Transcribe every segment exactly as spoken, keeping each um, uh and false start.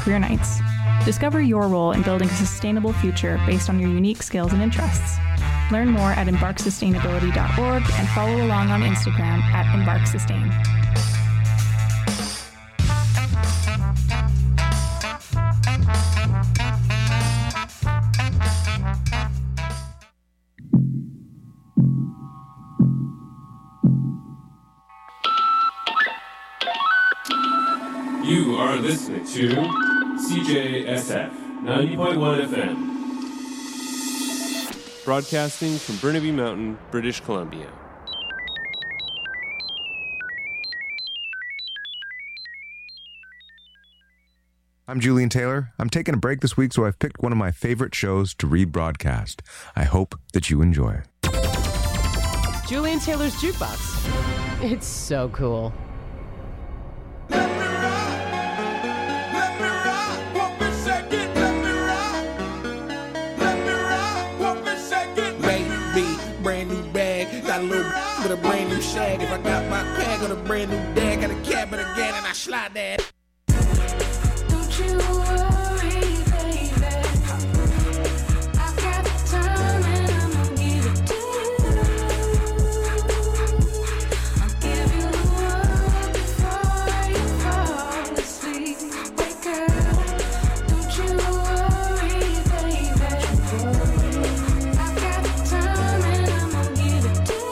career nights. Discover your role in building a sustainable future based on your unique skills and interests. Learn more at embark sustainability dot org and follow along on Instagram at embarksustain. You are listening to C J S F ninety point one F M. Broadcasting from Burnaby Mountain, British Columbia. I'm Julian Taylor. I'm taking a break this week, so I've picked one of my favorite shows to rebroadcast. I hope that you enjoy. Julian Taylor's Jukebox. It's so cool. With a brand new shag, if I got my bag on a brand new dag, got a cabin again and I slide that. Don't you worry, baby. I've got the time and I'm gonna give it to you. I'll give you the world before you fall asleep. Wake up, don't you worry, baby. I've got the time and I'm gonna give it to you.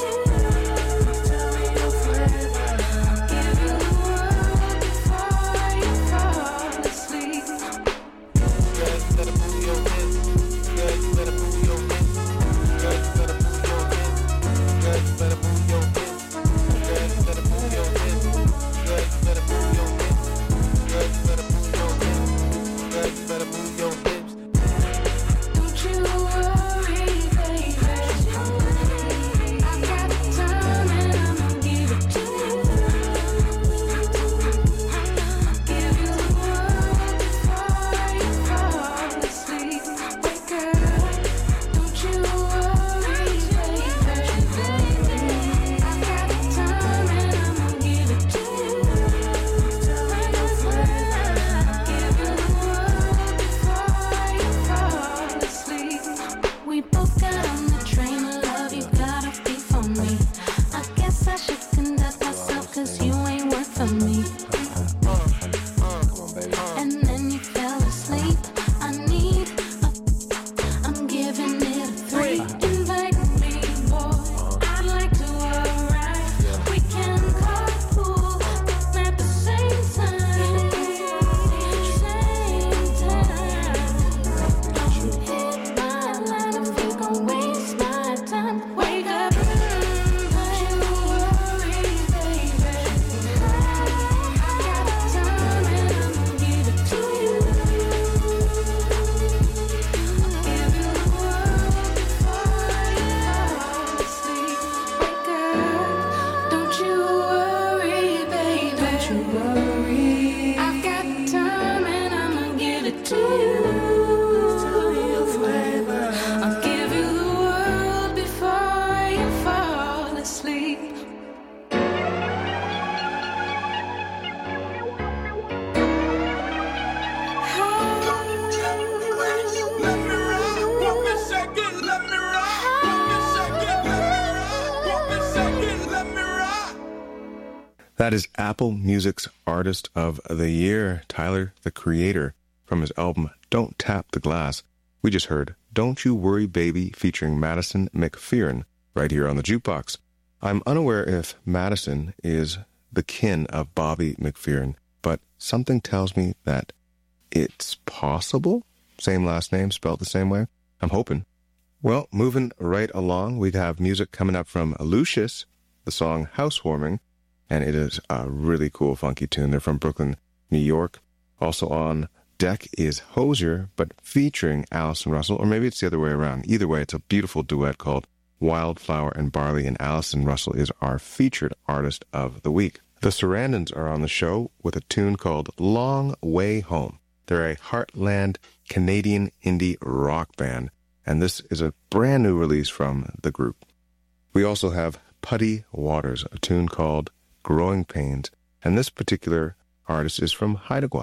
That is Apple Music's Artist of the Year, Tyler, the Creator, from his album Don't Tap the Glass. We just heard Don't You Worry Baby featuring Madison McPherson right here on the Jukebox. I'm unaware if Madison is the kin of Bobby McPherson, but something tells me that it's possible. Same last name, spelled the same way. I'm hoping. Well, moving right along, we have music coming up from Lucius, the song Housewarming, and it is a really cool, funky tune. They're from Brooklyn, New York. Also on deck is Hozier, but featuring Allison Russell, or maybe it's the other way around. Either way, it's a beautiful duet called Wildflower and Barley, and Allison Russell is our featured artist of the week. The Sarandons are on the show with a tune called Long Way Home. They're a Heartland Canadian indie rock band, and this is a brand new release from the group. We also have Putty Waters, a tune called Growing Pains, and this particular artist is from Haida Gwaii.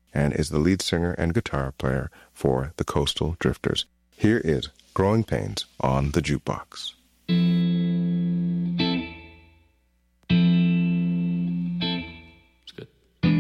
and is the lead singer and guitar player for the Coastal Drifters. Here is Growing Pains on the Jukebox. It's good.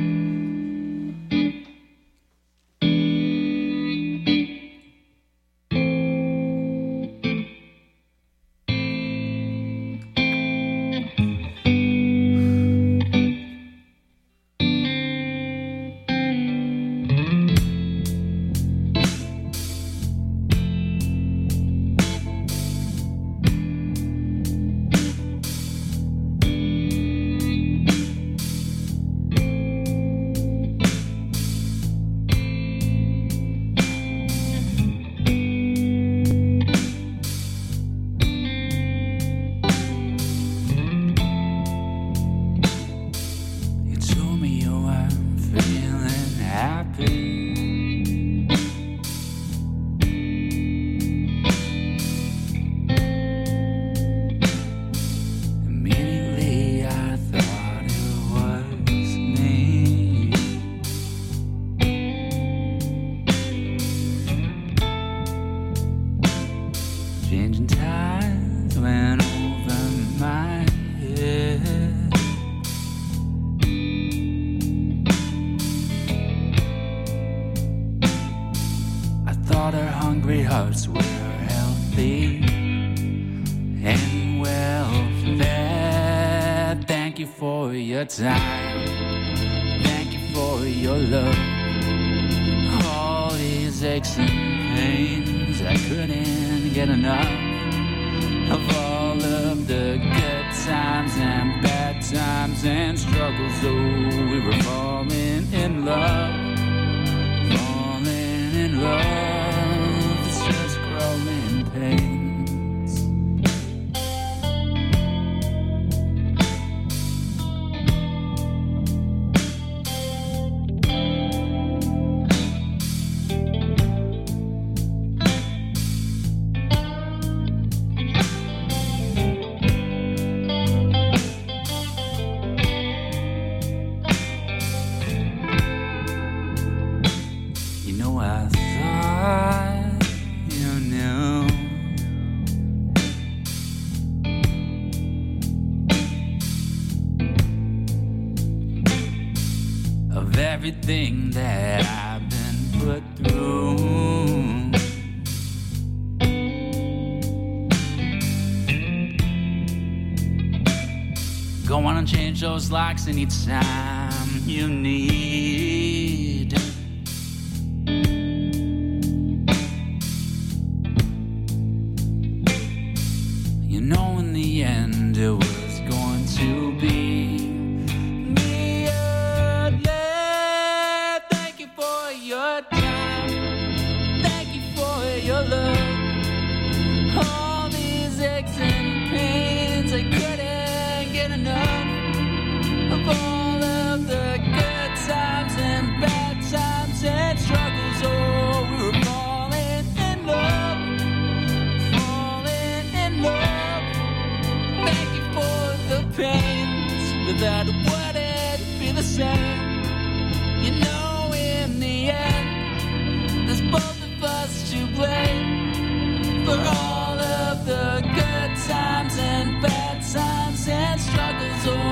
Time. Thank you for your love. All these aches and pains, I couldn't get enough of all of the good times and bad times and struggles. Oh, we were falling in love, falling in love. It's just growing pains. Everything that I've been put through, go on and change those locks anytime you need. You know in the end it was going to be that wouldn't be the same. You know in the end there's both of us to blame for all of the good times and bad times and struggles. Oh,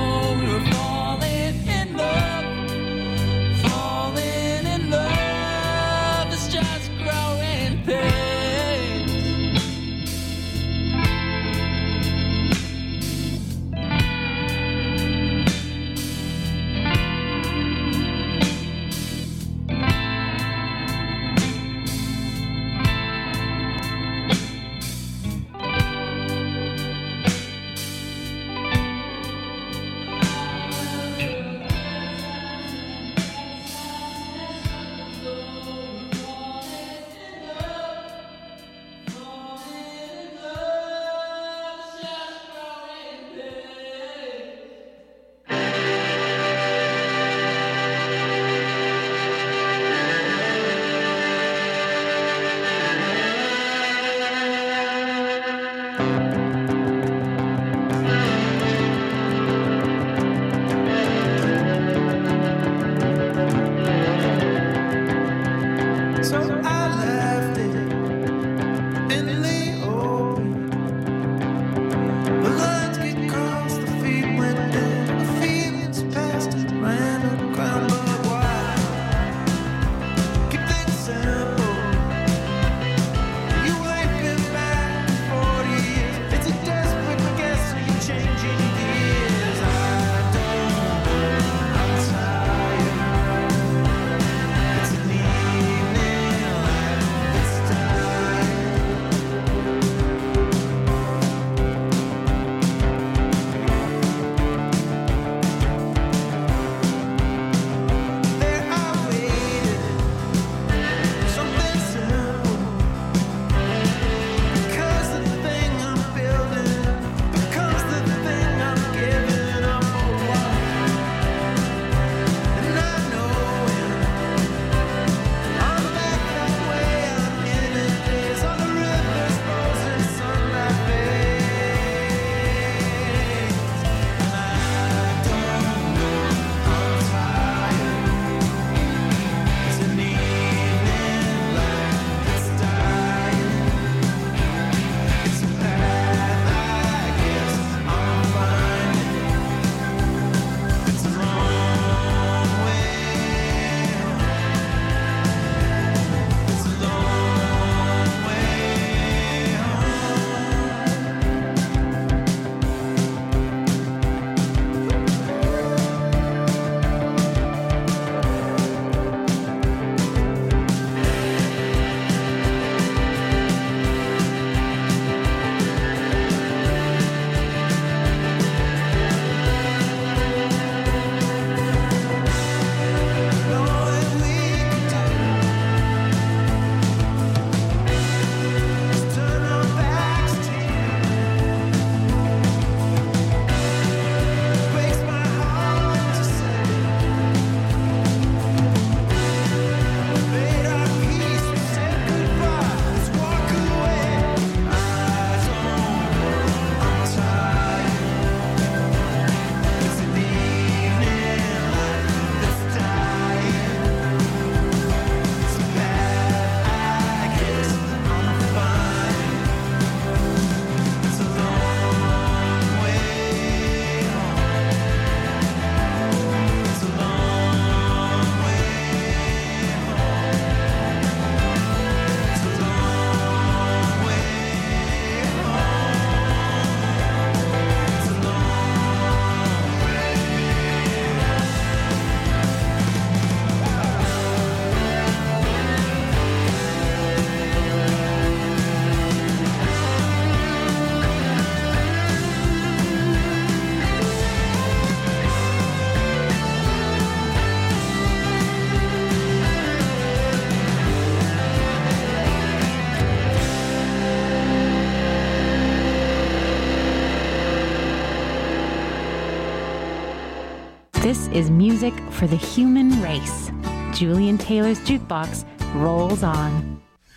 This is music for the human race. Julian Taylor's Jukebox rolls on.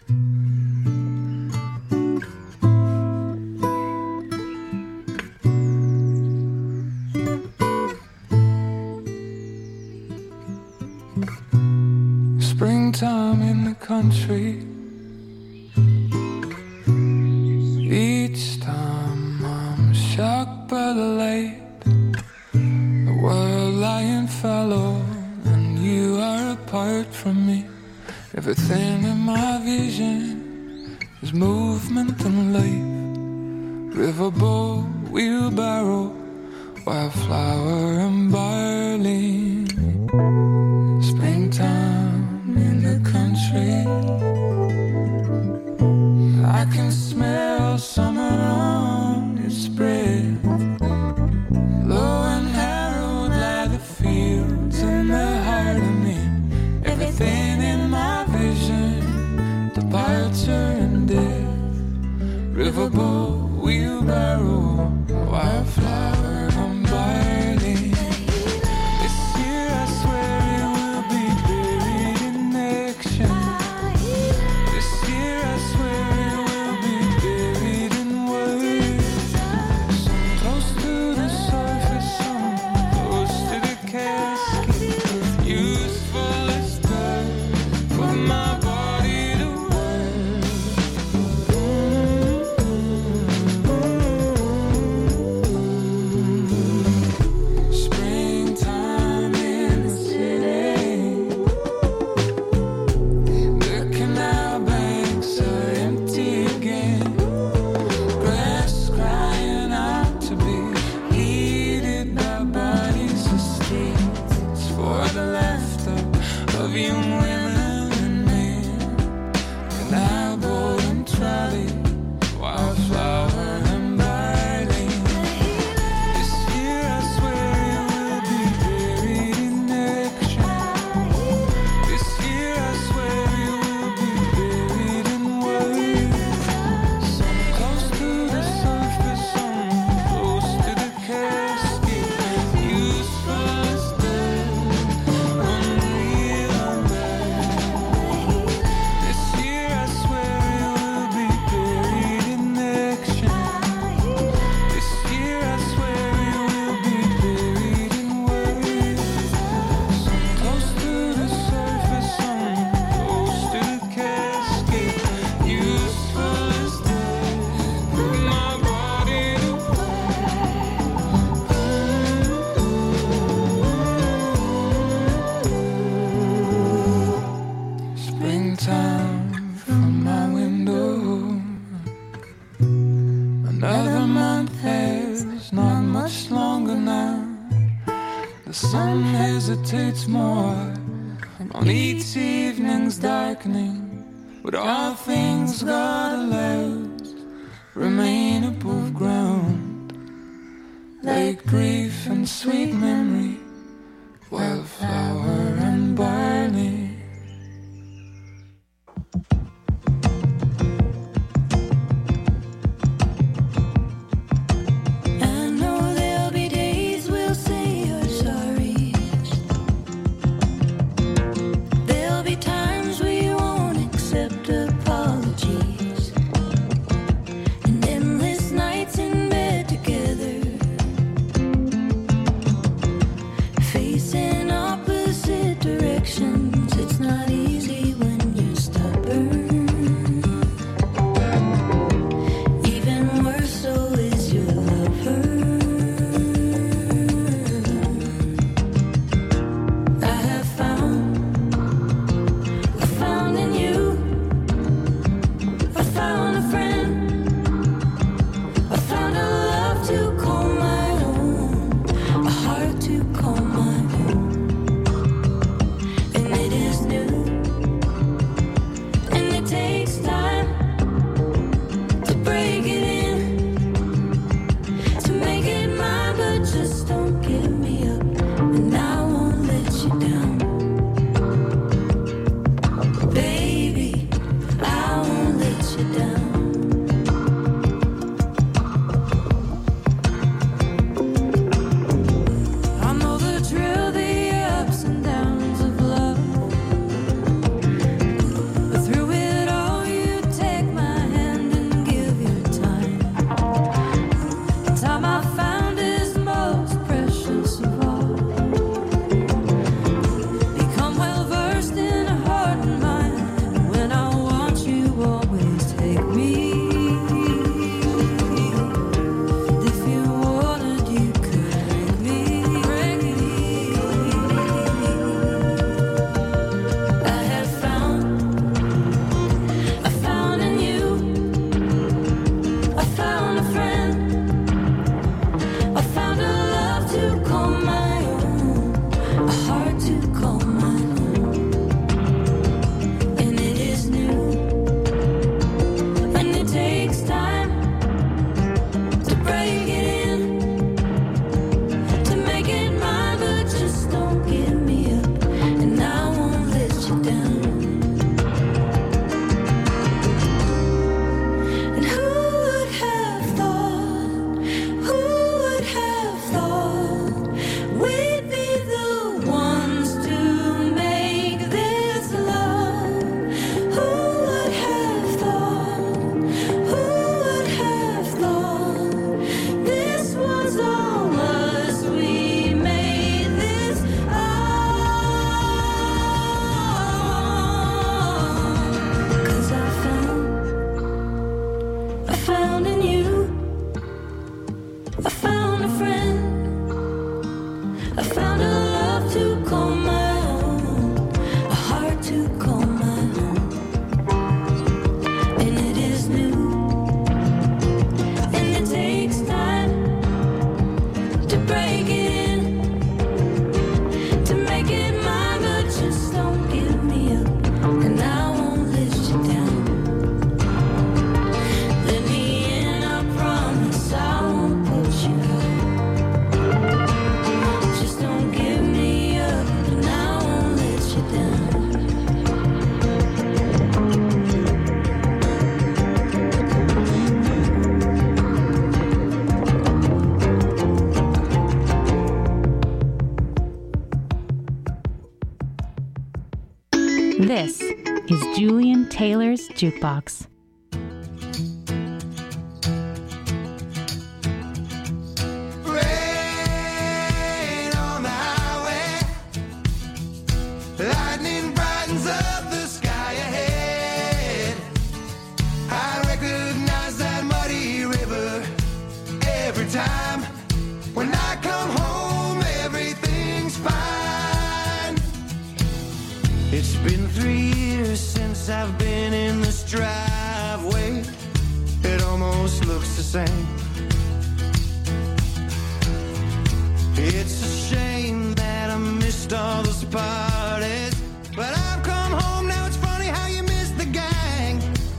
Springtime in the country. Each time I'm shocked by the light. The world lying fallow, and you are apart from me. Everything in my vision is movement and life. Riverboat, wheelbarrow, wildflower and barley. Springtime in the country. I can smell summer on its spread. Low and narrow lie the fields in the heart of me. Everything in my vision, departure and death. Riverboat, wheelbarrow, wildflower and barley. This year I swear it will be buried in action. This year I swear it will be buried in words. Some close to the surface, some close to the casket. Useful as dirt for my body to work. Springtime in the city. The canal banks are empty again. Grass crying out to be heated by bodies of steel. It's for the laughter of young women and men. Canal boat and trolley, wildflower and barley. This year I swear it will be buried in action. This year I swear it will be buried in words. Some close to the surface, some close to the casket. Useful as dirt, unreal and bad. This year I swear it will be buried in action. This year I swear it will be buried in words. Some close to the surface, some close to the casket. Useful as dirt for my body to work. Springtime from my window. Another month has not much longer now. The sun hesitates more on each evening's darkening. But all things God allows remain above ground, like grief and sweet memory, wildflower and barley. I know there'll be days we'll say you're sorry. There'll be times we won't accept apologies. And endless nights in bed together, facing opposite Julian Taylor's Jukebox. Rain on the highway, lightning brightens up the sky ahead. I recognize that muddy river every time. When I come home, everything's fine. It's been three years since I've been in this driveway. It almost looks the same. It's a shame that I missed all those parties, but I've come home now. It's funny how you miss the gang.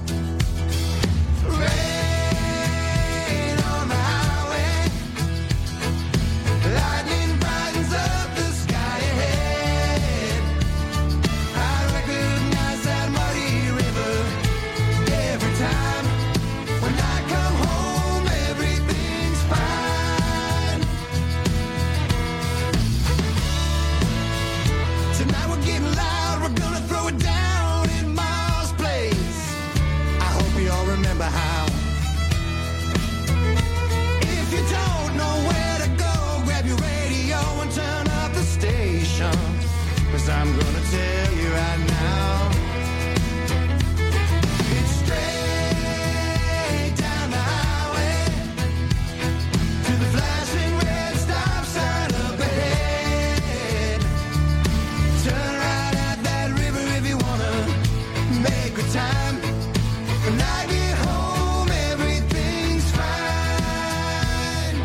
Rain on the highway, lightning brightens up the sky ahead. I recognize that muddy river every time. When I come home, everything's fine. Tonight we're getting loud, we're gonna throw it down in Miles' place. I hope you all remember how. If you don't know where to go, grab your radio and turn up the station, 'cause I'm gonna tell you right now. It's straight down the highway to the flashing red stop sign up ahead. Turn right at that river if you wanna make good time. When I get home, everything's fine.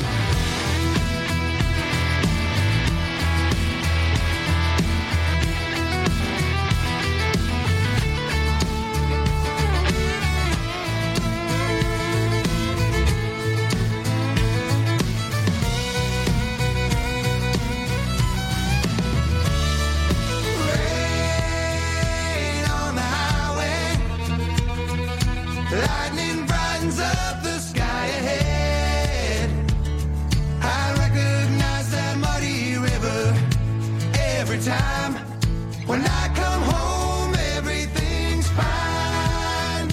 Rain on the highway, lightning brightens up the sky ahead. I recognize that muddy river every time. When I come home, everything's fine.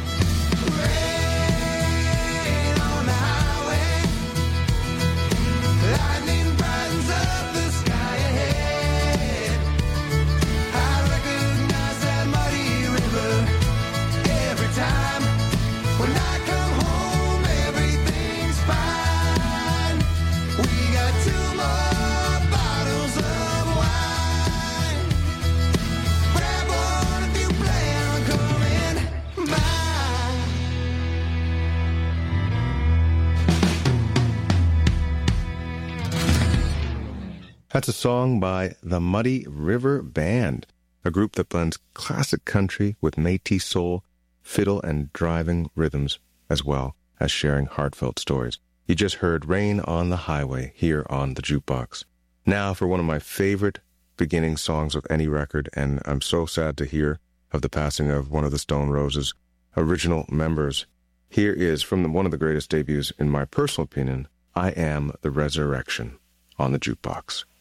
Rain on the highway, lightning brightens up the sky ahead. I recognize that muddy river every time. When I come home, everything's fine. We got two more bottles of wine. Grab one if you plan on coming by. That's a song by the Muddy River Band, a group that blends classic country with Métis soul, fiddle, and driving rhythms, as well as sharing heartfelt stories. You just heard Rain on the Highway here on the Jukebox. Now for one of my favorite beginning songs of any record, and I'm so sad to hear of the passing of one of the Stone Roses' original members. Here is, from the, one of the greatest debuts, in my personal opinion, I Am the Resurrection on the Jukebox.